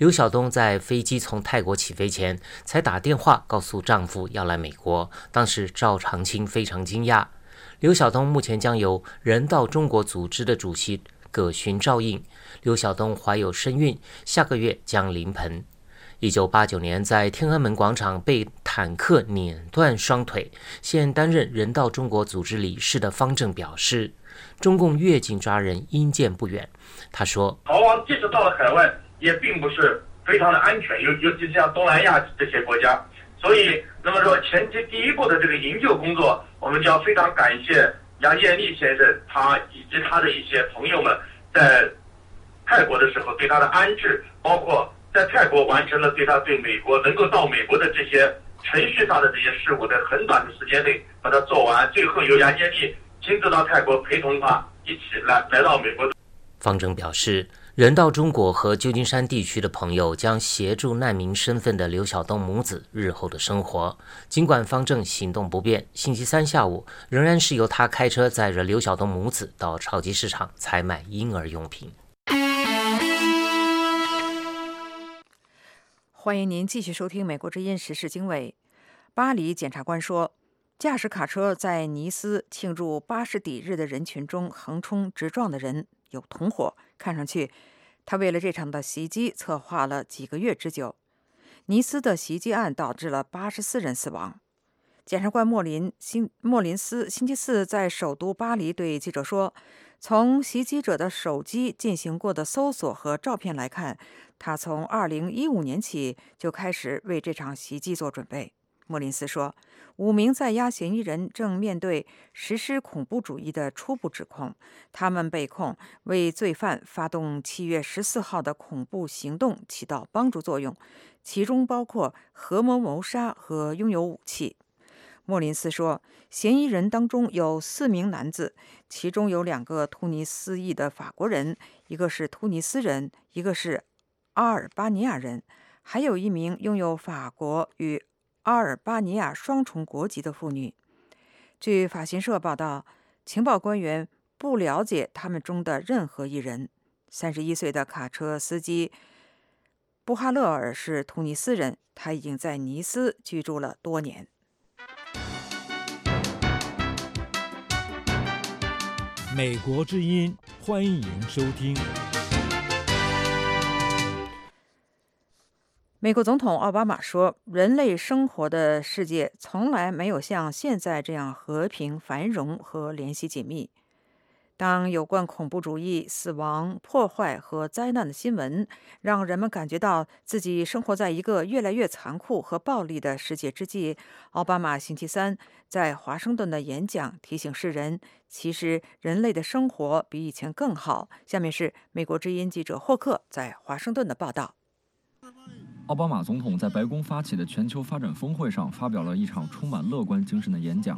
刘晓东在飞机从泰国起飞前，才打电话告诉丈夫要来美国，当时赵长青非常惊讶。刘晓东目前将由人道中国组织的主席葛勋照应。刘晓东怀有身孕，下个月将临盆。一九八九年在天安门广场被坦克碾断双腿，现担任人道中国组织理事的方正表示，中共越境抓人因见不远。他说， 逃亡即使到了海外，也并不是非常的安全，尤尤其是像东南亚这些国家。所以，那么说前期第一步的这个营救工作，我们就要非常感谢杨艳丽先生，他以及他的一些朋友们，在泰国的时候对他的安置，包括在泰国完成了对他对美国能够到美国的这些程序上的这些事务，在很短的时间内把它做完，最后由杨艳丽亲自到泰国陪同他一起来来到美国。 方正表示，人道中国和旧金山地区的朋友将协助难民身份的刘晓东母子日后的生活。尽管方正行动不便，星期三下午仍然是由他开车载着刘晓东母子到超级市场采买婴儿用品。 欢迎您继续收听《美国之音时事经纬》。巴黎检察官说，驾驶卡车在尼斯庆祝八十抵日的人群中横冲直撞的人有同伙，看上去他为了这场的袭击策划了几个月之久。尼斯的袭击案导致了八十四人死亡。检察官莫林辛莫林斯星期四在首都巴黎对记者说，从袭击者的手机进行过的搜索和照片来看，他从二零一五年起就开始为这场袭击做准备。莫林斯说，五名在押嫌疑人正面对实施恐怖主义的初步指控，他们被控为罪犯发动七月十四号的恐怖行动起到帮助作用，其中包括合谋谋杀和拥有武器。莫林斯说，嫌疑人当中有四名男子，其中有两个突尼斯裔的法国人，一个是突尼斯人，一个是阿尔巴尼亚人，还有一名拥有法国与阿尔巴尼亚双重国籍的妇女。据法新社报道，情报官员不了解他们中的任何一人。三十一岁的卡车司机布哈勒尔是突尼斯人，他已经在尼斯居住了多年。 美国之音，欢迎收听。 美国总统奥巴马说，人类生活的世界从来没有像现在这样和平、繁荣和联系紧密。当有关恐怖主义、死亡、破坏和灾难的新闻让人们感觉到自己生活在一个越来越残酷和暴力的世界之际，奥巴马星期三在华盛顿的演讲提醒世人，其实人类的生活比以前更好。下面是美国之音记者霍克在华盛顿的报道。 奥巴马总统在白宫发起的全球发展峰会上发表了一场充满乐观精神的演讲。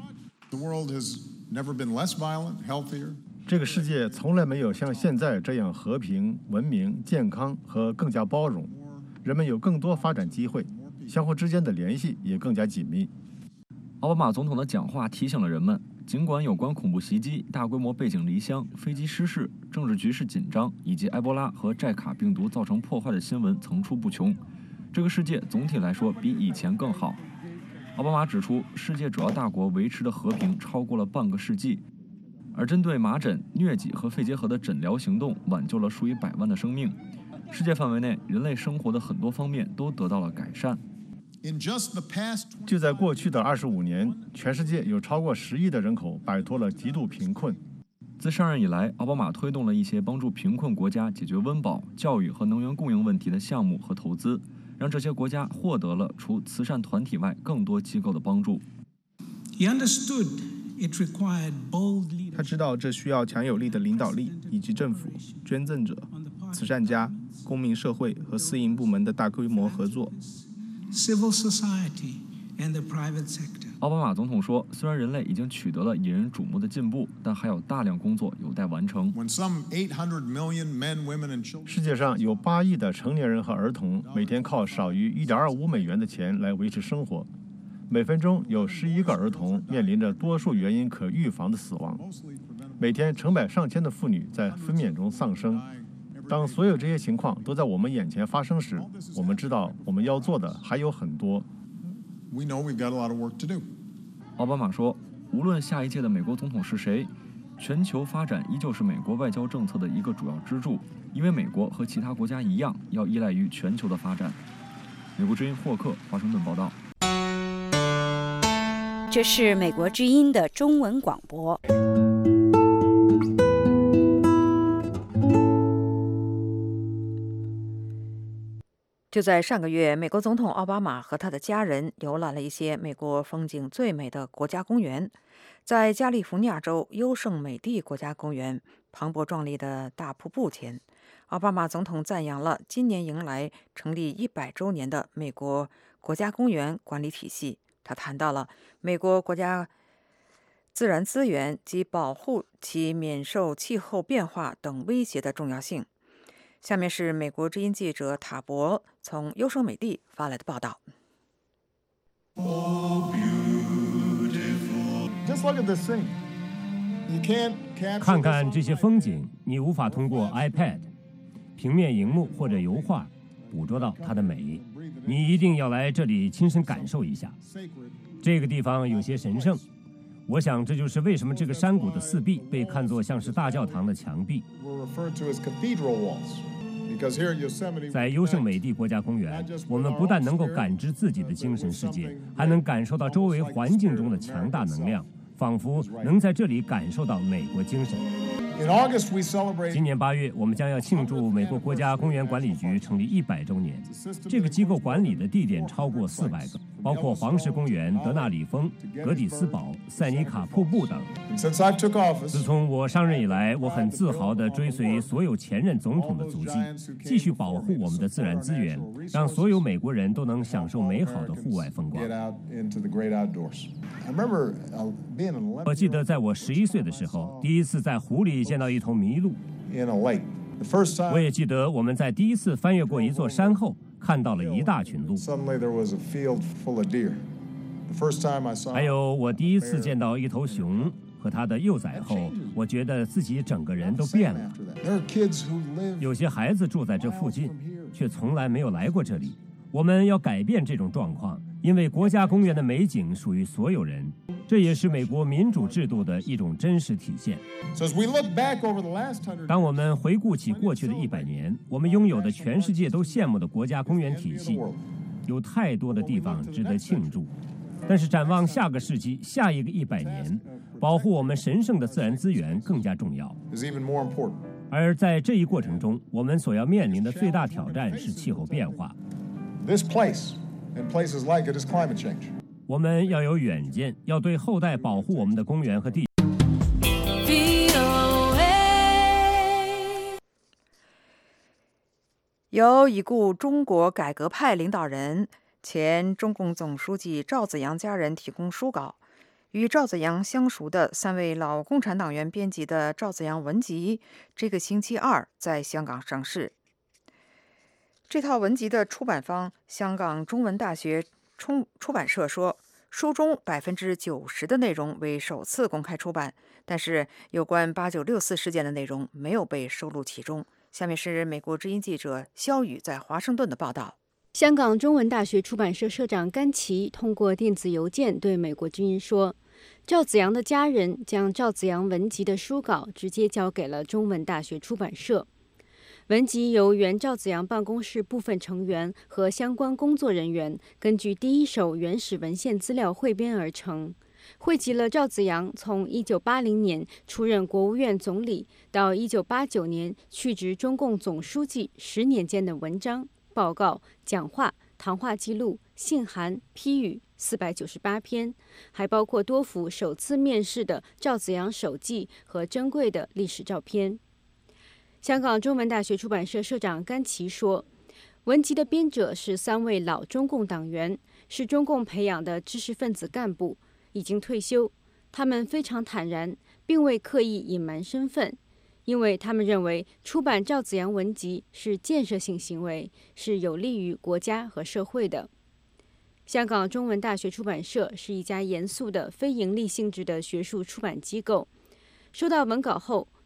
这个世界从来没有像现在这样和平、文明、健康和更加包容，人们有更多发展机会，相互之间的联系也更加紧密。 奥巴马总统的讲话提醒了人们，尽管有关恐怖袭击、大规模背井离乡、飞机失事、政治局势紧张以及埃博拉和寨卡病毒造成破坏的新闻层出不穷，这个世界总体来说比以前更好。奥巴马指出，世界主要大国维持的和平超过了半个世纪，而针对麻疹、疟疾和肺结核的诊疗行动挽救了数以百万的生命。世界范围内，人类生活的很多方面都得到了改善。 就在过去的二十五年，全世界有超过十亿的人口摆脱了极度贫困。 自上任以来，奥巴马推动了一些帮助贫困国家解决温饱、教育和能源供应问题的项目和投资，让这些国家获得了除慈善团体外更多机构的帮助。 他知道这需要强有力的领导力，以及政府、捐赠者、慈善家、公民社会和私营部门的大规模合作。 奥巴马总统说，虽然人类已经取得了引人瞩目的进步，但还有大量工作有待完成。 世界上有八亿的成年人和儿童每天靠少于 一点二五美元的钱来维持生活，每分钟有十一个儿童面临着多数原因可预防的死亡，每天成百上千的妇女在分娩中丧生， 当所有这些情况都在我们眼前发生时，我们知道我们要做的还有很多。 奥巴马说，无论下一届的美国总统是谁，全球发展依旧是美国外交政策的一个主要支柱，因为美国和其他国家一样，要依赖于全球的发展。美国之音霍克华盛顿报道。 这是美国之音的中文广播。 就在上个月，美国总统奥巴马和他的家人游览了一些美国风景最美的国家公园。在加利福尼亚州优胜美地国家公园磅礴壮丽的大瀑布前，奥巴马总统赞扬了今年迎来成立一百周年的美国国家公园管理体系。他谈到了美国国家自然资源及保护其免受气候变化等威胁的重要性。下面是美国之音记者塔博从优胜美地发来的报道。 看看这些风景，你无法通过 iPad、平面荧幕或者油画捕捉到它的美。你一定要来这里亲身感受一下。这个地方有些神圣，我想这就是为什么这个山谷的四壁被看作像是大教堂的墙壁。在优胜美地国家公园，我们不但能够感知自己的精神世界，还能感受到周围环境中的强大能量，仿佛能在这里感受到美国精神。今年八月，我们将要庆祝美国国家公园管理局成立一百周年。这个机构管理的地点超过四百个，包括黄石公园、德纳里峰、格底斯堡、塞尼卡瀑布等。自从我上任以来，我很自豪地追随所有前任总统的足迹，继续保护我们的自然资源，让所有美国人都能享受美好的户外风光。我记得在我十一岁的时候，第一次在湖里见到一头麋鹿。我也记得我们在第一次翻越过一座山后，看到了一大群鹿。还有我第一次见到一头熊和它的幼崽后，我觉得自己整个人都变了。有些孩子住在这附近，却从来没有来过这里。我们要改变这种状况，因为国家公园的美景属于所有人，这也是美国民主制度的一种真实体现。当我们回顾起过去的一百年，我们拥有的全世界都羡慕的国家公园体系，有太多的地方值得庆祝。但是展望下个世纪，下一个一百年，保护我们神圣的自然资源更加重要。而在这一过程中，我们所要面临的最大挑战是气候变化。 This place and places like it is climate change. 我们要有远见，要对后代保护我们的公园和地。 由已故中国改革派领导人、前中共总书记赵紫阳家人提供书稿，与赵紫阳相熟的三位老共产党员编辑的《赵紫阳文集》，这个星期二在香港上市。这套文集的出版方香港中文大学出出版社说，书中百分之九十的内容为首次公开出版，但是有关八九六四事件的内容没有被收录其中。下面是美国之音记者肖宇在华盛顿的报道。 香港中文大学出版社社长甘奇通过电子邮件对美国之音说，赵紫阳的家人将赵紫阳文集的书稿直接交给了中文大学出版社。文集由原赵紫阳办公室部分成员和相关工作人员根据第一手原始文献资料汇编而成，汇集了赵紫阳从一九八零年出任国务院总理到一九八九年去职中共总书记十年间的文章、报告、讲话、谈话记录、信函、批语四百九十八篇，还包括多幅首次面世的赵紫阳手记和珍贵的历史照片。香港中文大学出版社社长甘奇说，文集的编者是三位老中共党员，是中共培养的知识分子干部，已经退休。他们非常坦然，并未刻意隐瞒身份，因为他们认为出版赵紫阳文集是建设性行为，是有利于国家和社会的。香港中文大学出版社是一家严肃的非营利性质的学术出版机构。收到文稿后，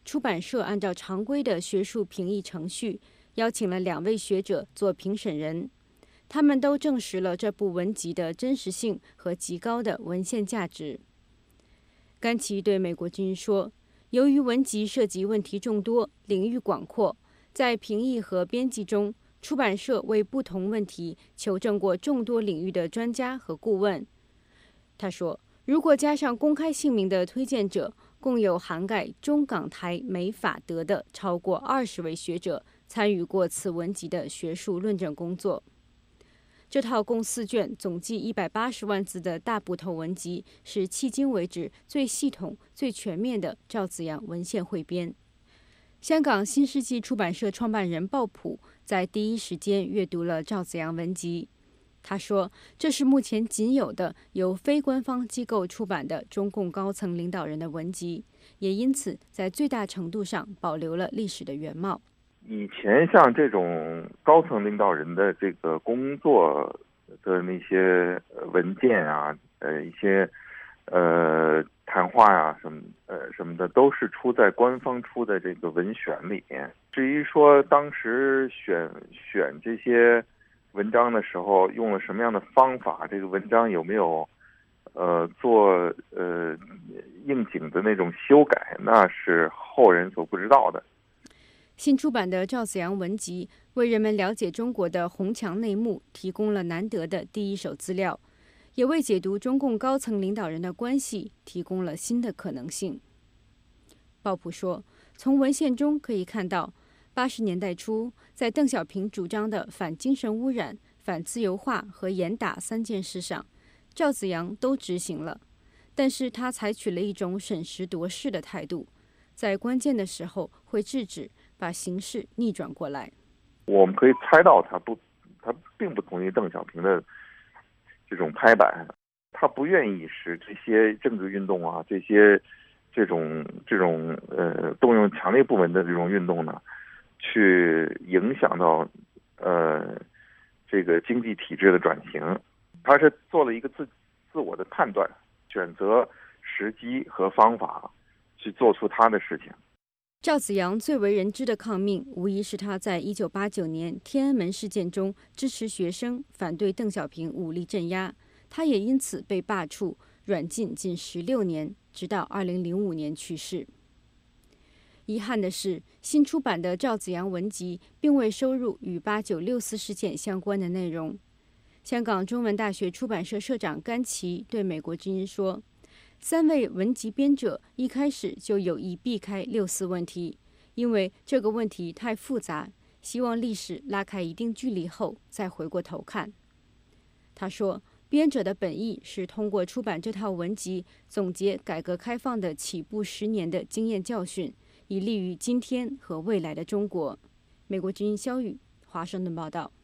出版社按照常规的学术评议程序，邀请了两位学者做评审人。他们都证实了这部文集的真实性和极高的文献价值。甘奇对美国之音说，由于文集涉及问题众多，领域广阔，在评议和编辑中，出版社为不同问题求证过众多领域的专家和顾问。他说，如果加上公开姓名的推荐者，共有涵盖中港台美法德的超过二十位学者参与过此文集的学术论证工作。这套共四卷、总计一百八十万字的大部头文集是迄今为止最系统、最全面的赵紫阳文献汇编。香港新世纪出版社创办人鲍普在第一时间阅读了赵紫阳文集。他说，这是目前仅有的由非官方机构出版的中共高层领导人的文集，也因此在最大程度上保留了历史的原貌。 以前像这种高层领导人的这个工作的那些文件啊，呃，一些呃谈话呀、啊、什么呃什么的，都是出在官方出的这个文选里面。至于说当时选选这些文章的时候用了什么样的方法，这个文章有没有呃做呃应景的那种修改，那是后人所不知道的。 新出版的赵紫阳文集为人们了解中国的红墙内幕提供了难得的第一手资料，也为解读中共高层领导人的关系提供了新的可能性。鲍普说，从文献中可以看到，八十年代初，在邓小平主张的反精神污染、反自由化和严打三件事上，赵紫阳都执行了，但是他采取了一种审时度势的态度，在关键的时候会制止，把形势逆转过来。 我们可以猜到他不，他并不同意邓小平的这种拍板，他不愿意使这些政治运动啊，这些这种这种呃动用强力部门的这种运动呢，去影响到呃这个经济体制的转型。他是做了一个自自我的判断，选择时机和方法去做出他的事情。 赵紫阳最为人知的抗命，无疑是他在一九八九年天安门事件中支持学生反对邓小平武力镇压，他也因此被罢黜、软禁近十六年，直到二零零五年去世。遗憾的是，新出版的赵紫阳文集并未收入与八九六四事件相关的内容。香港中文大学出版社社长甘奇对美国之音说，三位文集编者一开始就有意避开六四问题，因为这个问题太复杂，希望历史拉开一定距离后再回过头看。他说，编者的本意是通过出版这套文集，总结改革开放的起步十年的经验教训，以利于今天和未来的中国。美国之音肖宇，华盛顿报道。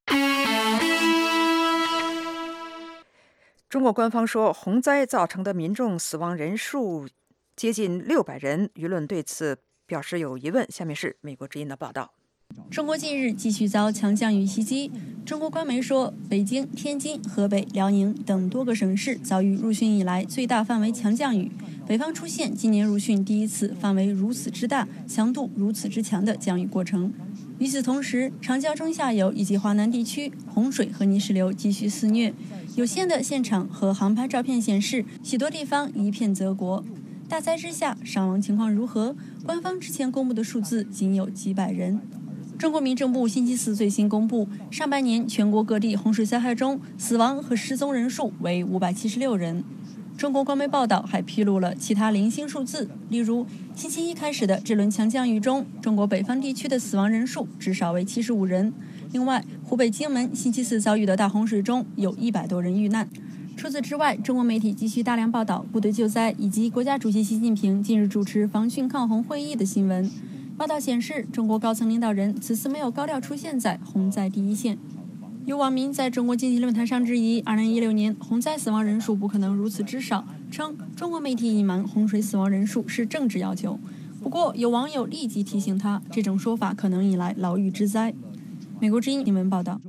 中国官方说，洪灾造成的民众死亡人数接近六百人，舆论对此表示有疑问。下面是美国之音的报道。 中国近日继续遭强降雨袭击。中国官媒说，北京、天津、河北、辽宁等多个省市遭遇入汛以来最大范围强降雨，北方出现今年入汛第一次范围如此之大、强度如此之强的降雨过程。与此同时，长江中下游以及华南地区洪水和泥石流继续肆虐。有限的现场和航拍照片显示，许多地方一片泽国。大灾之下，伤亡情况如何？官方之前公布的数字仅有几百人。中国民政部星期四最新公布，上半年全国各地洪水灾害中死亡和失踪人数为五百七十六人。中国官媒报道还披露了其他零星数字，例如星期一开始的这轮强降雨中，中国北方地区的死亡人数至少为七十五人。另外，湖北荆门星期四遭遇的大洪水中有一百多人遇难。除此之外，中国媒体继续大量报道部队救灾以及国家主席习近平近日主持防汛抗洪会议的新闻。报道显示，中国高层领导人此次没有高调出现在洪灾第一线。有网民在中国经济论坛上质疑，二零一六年洪灾死亡人数不可能如此之少，称中国媒体隐瞒洪水死亡人数是政治要求。不过，有网友立即提醒他，这种说法可能引来牢狱之灾。美国之音新闻报道。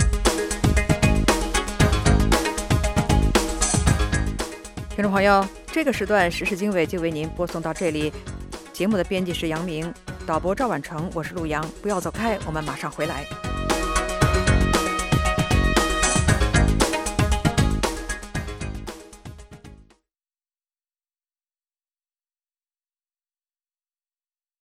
听众朋友， 这个时段时事经纬就为您播送到这里。节目的编辑是杨明，导播赵婉成，我是陆阳。不要走开，我们马上回来。